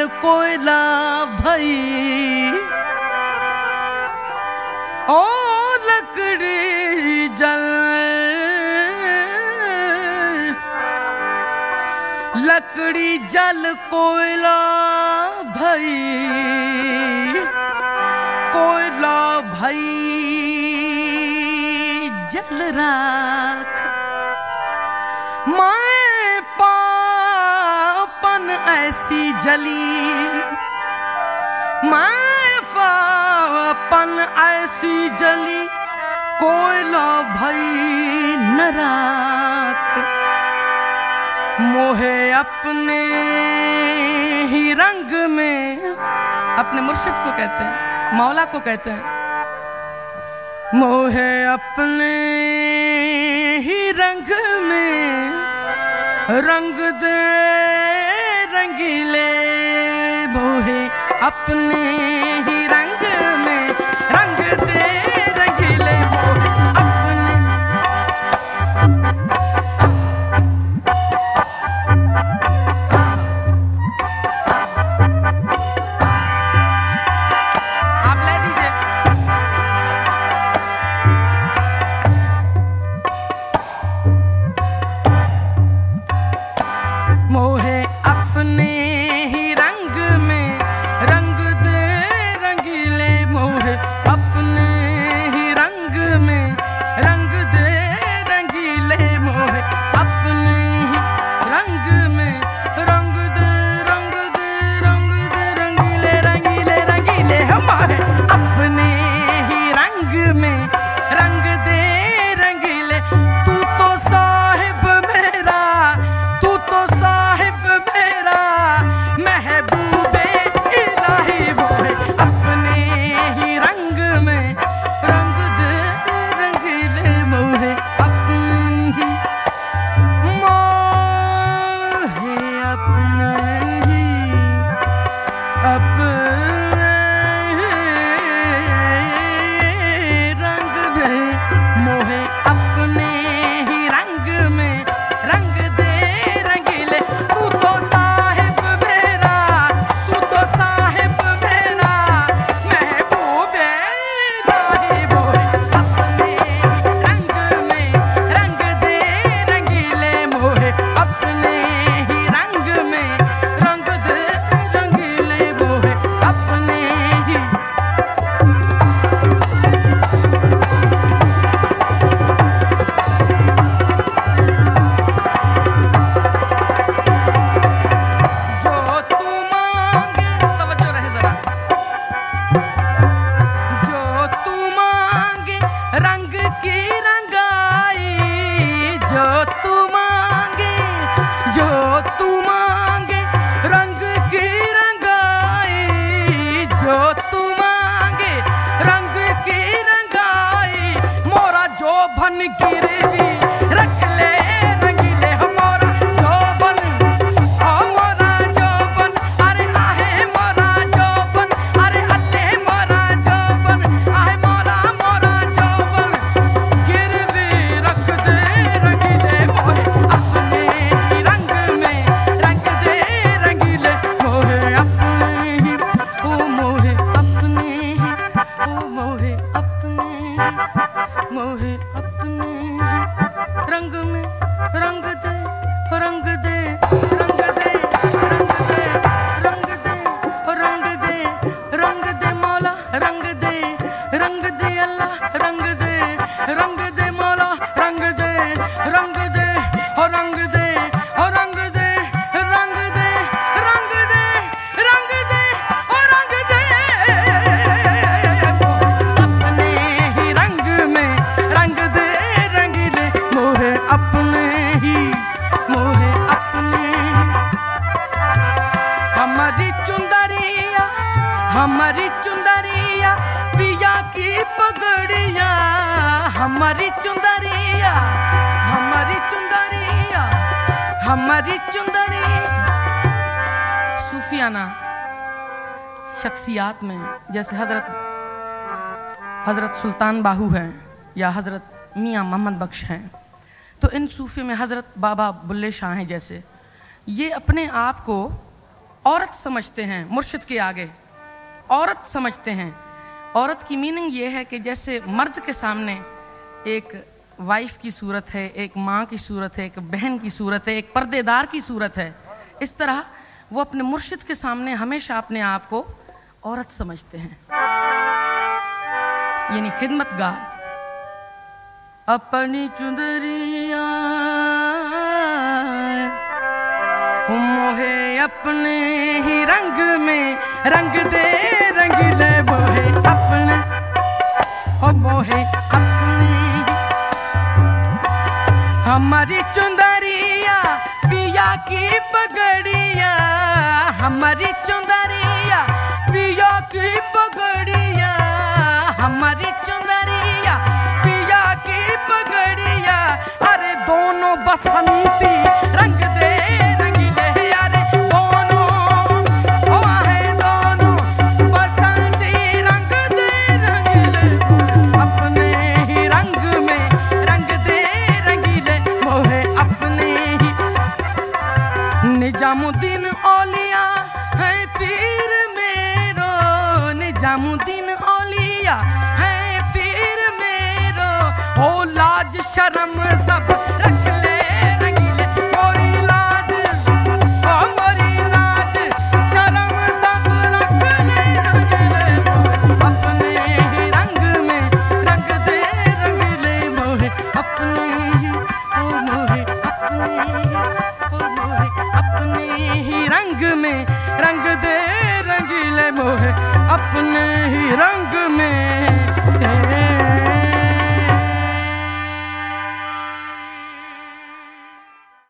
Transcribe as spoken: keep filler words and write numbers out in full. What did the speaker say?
जल कोयला भई, ओ लकड़ी जल, लकड़ी जल कोयला भई, कोयला भई जल राख। मैं पापन ऐसी जली, मैं पापन ऐसी जली, कोयला भई न राख। मोहे अपने ही रंग में, अपने मुर्शिद को कहते हैं, मौला को कहते हैं, मोहे अपने ही रंग में रंग दे रंगीले, मोहे अपने ही रंग में रंग दे रंगीले, मोहे अपने। आप ले दीजिए। मोहे अपने ही रंग में रंग दे रंगीले, मोहे अपने ही रंग में रंग दे रंगीले, मोहे अपने ही रंग में रंग दे रंग दे रंग दे रंगीले, रंगीले रंगीले हमारे अपने ही रंग में रंग दे रंगीले। तू तो साहिब मेरा, तू तो साहिब मेरा, महबूबे इलाही, मोहे अपने ही रंग में रंग दे रंगीले, मोहे अपने ही, मोहे अपने ही, अपने ही रंग दे, मोहे अपने ही रंग में रंग दे रंगीले। तू तो साहिब मेरा, तू तो साहिब मेरा, महबूबे इलाही, मोहे अपने ही रंग में रंग दे रंगीले, मोहे अपने ही रंग में रंग दे रंगीले, मोहे अपने ही। जो तू मांगे, तवज्जो रहे जरा, जो तू मांगे रंग की रंगाई, जो तू मांगे, जो तू मांगे रंग की रंगाई, जो तू मांगे रंग की रंगाई, मोरा जो भन गिरवी रख ले रंगीले, हमारा जो बन, हमारा जो बन, अरे आहे मोरा जो बन, अरे अल्ले मोरा जो बन, आहे मोरा मोरा जो बन, गिरवी रख दे रंगीले, मोहे अपने ही रंग में रंग दे रंगीले, मोहे अपने ही, ओ मोहे अपने ही, ओ मोहे अपने ही, मोहे अपने ही रंग में रंग दे रंग दे रंग दे रंग दे रंग दे रंग दे रंग दे मौला, रंग दे रंग दे अल्लाह, रंग दे रंग दे मौला, रंग दे रंग दे और रंग दे और रंग दे रंग दे रंग दे रंग दे और रंग दे, अपने ही रंग में रंग दे रंगीले, मोहे अपने ही, मोहे अपने ही। हमारी चुंदरिया, हमारी चुंदरिया, पिया की पगड़िया, हमारी चुंदरिया, हमारी चुंदरिया, हमारी चुंदरिया। सूफियाना शख्सियात में जैसे हजरत हजरत सुल्तान बाहू हैं या हजरत मियाँ मोहम्मद बख्श हैं, तो इन सूफी में हजरत बाबा बुल्ले शाह हैं जैसे, ये अपने आप को औरत समझते हैं मुर्शिद के आगे, औरत समझते हैं। औरत की मीनिंग ये है कि जैसे मर्द के सामने एक वाइफ की सूरत है, एक माँ की सूरत है, एक बहन की सूरत है, एक पर्देदार की सूरत है, इस तरह वो अपने मुर्शिद के सामने हमेशा अपने आप को औरत समझते हैं, यानी खिदमतगार। अपनी चुंदरिया मोहे अपने ही रंग में रंग दे, रंग ले मोहे अपने, हो मोहे अपने। हमारी चुंदरिया पिया की पगड़िया, हमारी चुंदरिया पिया की पगड़िया, हमारी चुंदरिया पिया की पगड़िया। अरे दोनों बसंती रंग दे, रंग ले, अरे दोनों ओ है दोनों बसंती रंग दे, रंग ले अपने ही रंग में रंग दे, रंग ले मोहे अपने ही। निजामुद्दीन औलिया है पीर मेरो, निजामुद्दीन औलिया है पीर मेरो। ओ लाज शर्म सब रख ले, रंग ले मोरी लाज, ओ मोरी लाज शर्म सब रख ले, रंग ले मोहे अपने ही रंग में रंग दे, रंग ले मोहे अपने ही, ओ मोहे अपने ही, ओ मोहे अपने ही रंग में रंग दे, रंग ले मोहे अपने ही रंग।